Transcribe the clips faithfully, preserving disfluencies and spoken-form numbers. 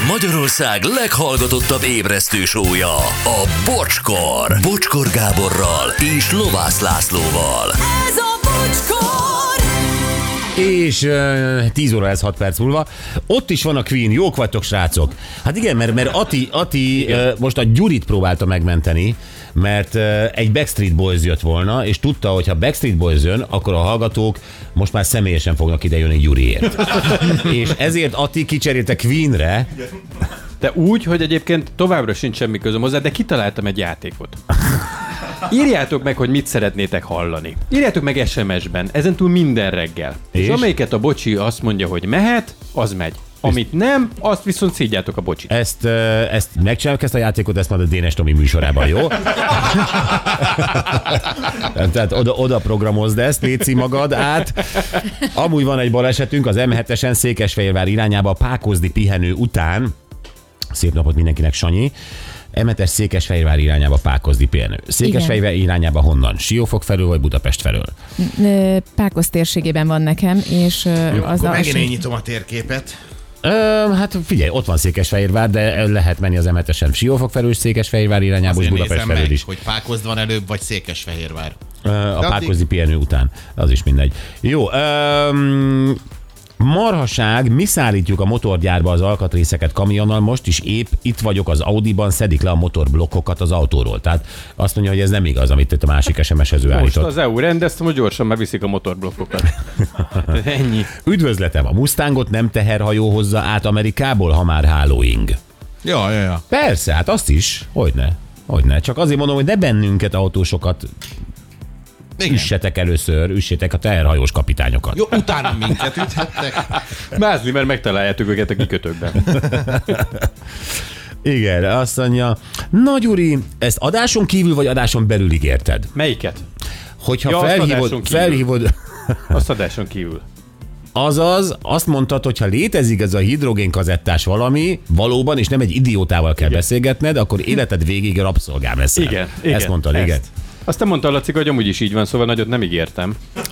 Magyarország leghallgatottabb ébresztő show-ja, a Bocskor. Bocskor Gáborral és Lovász Lászlóval. Ez a Bocskor! És uh, tíz óra ez hat perc múlva. Ott is van a Queen, jók vagytok, srácok. Hát igen, mert, mert Ati, Ati uh, most a Gyurit próbálta megmenteni, mert uh, egy Backstreet Boys jött volna, és tudta, hogy ha Backstreet Boys jön, akkor a hallgatók most már személyesen fognak idejönni Gyuriért. És ezért Ati kicserélte Queenre. De úgy, hogy egyébként továbbra sincs semmi közöm hozzá, de kitaláltam egy játékot. Írjátok meg, hogy mit szeretnétek hallani. Írjátok meg es em es-ben, ezentúl minden reggel. És, és amelyiket a bocsi azt mondja, hogy mehet, az megy. Amit nem, azt viszont szígyátok a bocsit. Ezt, ezt megcsináljuk, ezt a játékot, ezt majd a Dénes Tomi műsorában, jó? Tehát oda, oda programozd ezt, léci magad át. Amúgy van egy balesetünk az em hetesen Székesfehérvár irányába a Pákozdi pihenő után. Szép napot mindenkinek, Sanyi. em hetes Székesfehérvár irányába Pákozdi pihenő. Székesfehérvár irányába honnan? Siófok felől vagy Budapest felől? Pákoz térségében van nekem, és Jó, az akkor a... megint én nyitom a térképet. Ö, hát figyelj, ott van Székesfehérvár, de lehet menni az em hetesen Siófok felől és Székesfehérvár irányába, és Budapest felől meg, is. hogy Pákozd van előbb, vagy Székesfehérvár. Ö, a Pákozdi pihenő után. Az is mindegy. Jó, öm, marhaság, mi szállítjuk a motorgyárba az alkatrészeket kamionnal, most is épp itt vagyok az Audiban, szedik le a motorblokkokat az autóról. Tehát azt mondja, hogy ez nem igaz, amit itt a másik es em es-ező Most állított. az é u rendeztem, hogy gyorsan már viszik a motorblokkokat. Ennyi. Üdvözletem, a Mustangot nem teherhajó hozza át Amerikából, ha már hálóing. Ja, ja, ja. Persze, hát azt is, hogyne, hogyne. Csak azért mondom, hogy ne bennünket autósokat Igen. üssetek először, üssétek a teherhajós kapitányokat. Jó, utána minket üthettek. Mázli, mert megtaláljátok őket a kikötőkben. Igen, azt mondja, na Gyuri, ezt adáson kívül vagy adáson belül ígérted? Melyiket? Hogyha Ja, azt adáson felhívod, kívül. felhívod, Azt adáson kívül. azaz azt mondtad, hogy ha létezik ez a hidrogénkazettás valami, valóban, és nem egy idiótával kell igen. beszélgetned, akkor életed végig rabszolgám leszel. Igen, igen. Ezt mondtad, ezt. igen. Aztán mondta Laci, hogy amúgy is így van, szóval nagyot nem ígértem.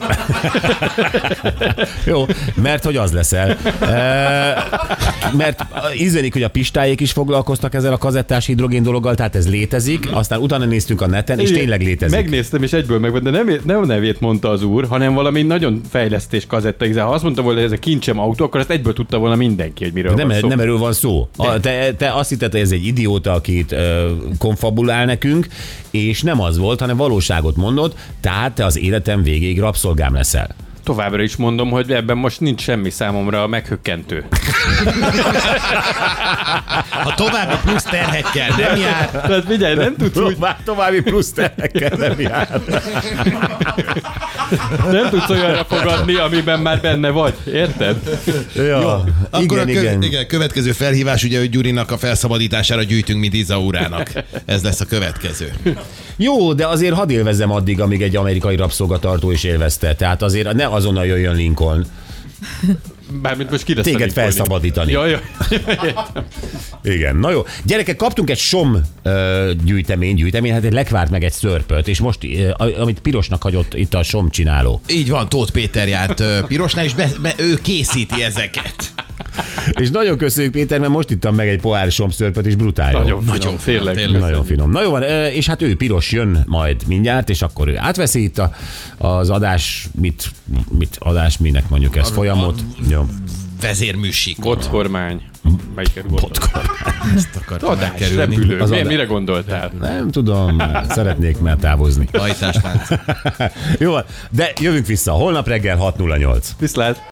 Jó, mert hogy az leszel. E, mert ízlenik, hogy a pistáék is foglalkoztak ezzel a kazettás hidrogén dologgal, tehát ez létezik, aztán utána néztünk a neten, és Igen, tényleg létezik. Megnéztem, és egyből megvan, de nem, nem nevét mondta az úr, hanem valami nagyon fejlesztés kazetta. Ha azt mondta volna, hogy ez a kincsem autó, akkor ezt egyből tudta volna mindenki, hogy miről Nem, van szó. nem erről van szó. A, te, te azt hitted, hogy ez egy idióta, akit ö, konfabulál nekünk, és nem az volt, hanem valóságot mondott, tehát te az életem végéig rabszolgám leszel. Továbbra is mondom, hogy ebben most nincs semmi számomra meghökkentő. Ha további plusz terhekkel nem jár. Tehát figyelj, nem tudsz úgy, További plusz terhekkel nem jár. nem tudsz olyanra fogadni, amiben már benne vagy. Érted? Ja, Akkor igen, a kö- igen. igen, következő felhívás ugye, hogy Gyurinak a felszabadítására gyűjtünk, mint Izaurának. Ez lesz a következő. Jó, de azért hadd élvezzem addig, amíg egy amerikai rabszolgatartó is élvezte. Tehát azért ne azonnal jöjjön Lincoln. Bármint most ki lesz Téged a Lincoln. felszabadítani. Ja, ja. Igen, na jó. Gyerekek, kaptunk egy som ö, gyűjtemény, gyűjtemény, hát egy lekvárt meg egy szörpöt, és most, ö, amit pirosnak hagyott itt a som csináló. Így van, Tóth Péter járt ö, pirosnál, és be, be, ő készíti ezeket. És nagyon köszönjük, Péter, mert most ittam meg egy pohár somszörpöt, és brutál jó. Nagyon finom, Nagyon tényleg. finom, Nagyon finom. Na jó van, ö, és hát ő piros jön majd mindjárt, és akkor ő átveszi itt a, az adás, mit, mit adás, minek mondjuk ezt, folyamot. Jó. Vezérműsik. Botkormány. Melyiket gondoltál? Ezt akartam Adás, megkerülni. repülő. Az Mi, adás. mire gondoltál? Nem tudom, szeretnék már távozni. Hajtáslánc. Jó van, de jövünk vissza holnap reggel hat nulla nyolc. Viszlát!